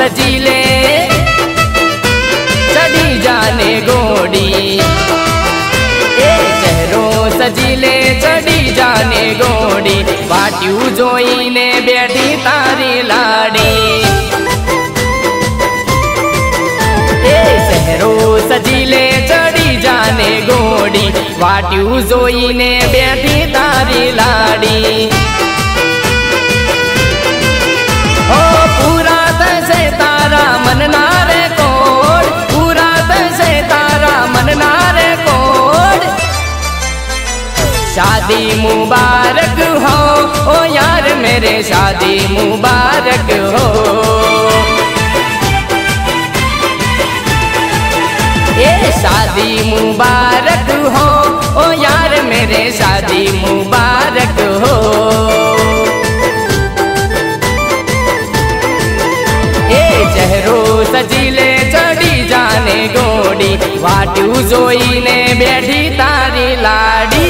सजीले चढ़ी जाने घोड़ी, ए चेहरो सजीले चढ़ी जाने घोड़ी, वाट्यू जोईने बैठी तारी लाड़ी। ए चेहरो सजीले चढ़ी जाने घोड़ी, वाट्यू जोईने बैठी तारी लाड़ी। ओ पूरा तसे तारा मन नारे कोड, पूरा तसे तारा मन नारे कोड। शादी मुबारक हो ओ यार मेरे, शादी मुबारक हो। ए शादी मुबारक हो ओ यार मेरे, शादी मुबारक हो। चेहरो सजीले चढ़ी जाने घोड़ी, वाट्यू जोईने बैठी तारी लाड़ी।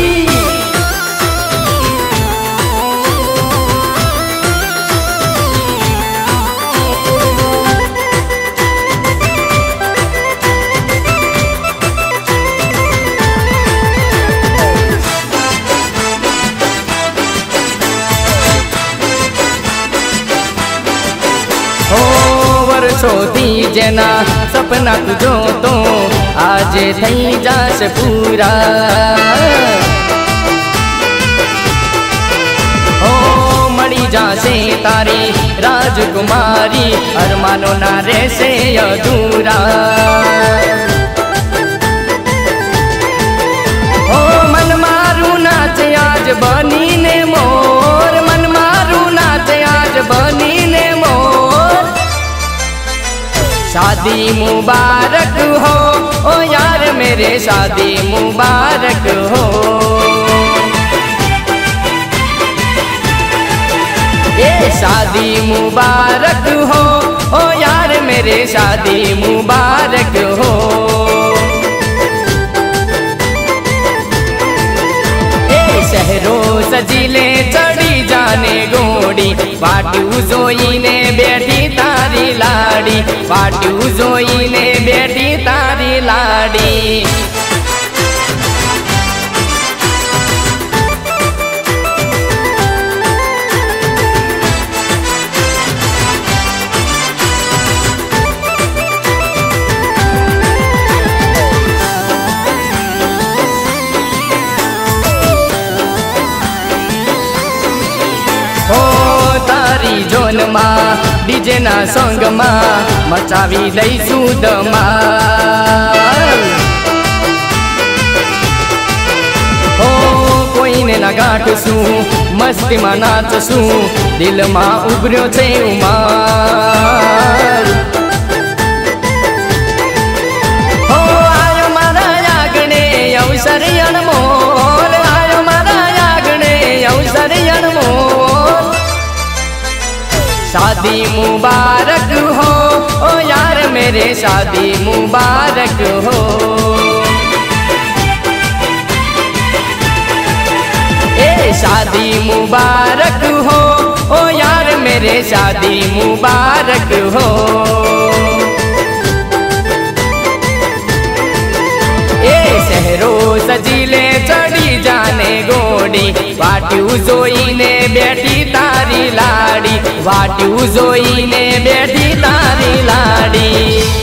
वर्षोथी जेना सपना तुझो तो आज थई जाश पूरा। ओ मड़ी जासे तारी राजकुमारी, अरमानो ना रहसे अधूरा। ओ मन मारू नाच आज बनी ने मोर, मन मारू नाच आज बनी ने मोर। शादी मुबारक हो ओ यार मेरे, शादी मुबारक हो। ए शादी मुबारक हो ओ यार मेरे, शादी मुबारक हो। ए शहरो सजीले चढ़ी जाने घोड़ी, वाट्यू जोईने बैठी तारी लाड़ी, वाट्यू जोईने बैठी तारी लाड़ी। जोन मां डीजे ना सॉन्ग मां मचावी दईसु धमाल। ओ कोई ने ना गाठसू, मस्ती में नाचसू, दिल में उभर्यो छे उमाल। ओ आयो मारा आगणे अवसर अनमोल, आयो मारा आगणे अवसर अनमोल। शादी मुबारक हो ओ यार मेरे, शादी मुबारक हो। ए शादी मुबारक हो ओ यार मेरे, शादी मुबारक हो। ए शहरो सजीले चढ़ी जाने घोड़ी, वाट्यू जोईने बैठी तारी लाड़ी, वाट्यू जोईने बैठी तारी लाड़ी।